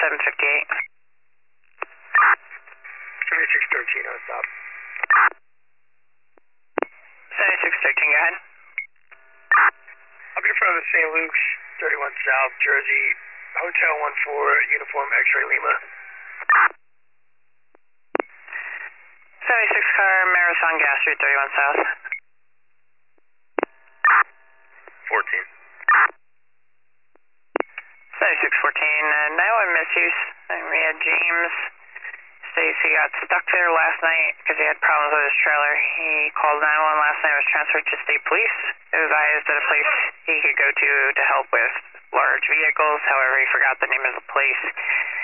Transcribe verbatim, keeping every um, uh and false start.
seven fifty-eight. seventy-six thirteen on stop. seventy-six thirteen, go ahead. I'll be in front of the Saint Luke's, thirty-one South, Jersey, Hotel one four, Uniform X-Ray Lima. seventy-six car, Marathon Gas Street, thirty-one South. fourteen. seventy-six fourteen, uh, nine one misuse. We had James Stacy got stuck there last night because he had problems with his trailer. He called nine one one last night, was transferred to state police. It was advised at a place he could go to to help with large vehicles. However, he forgot the name of the place.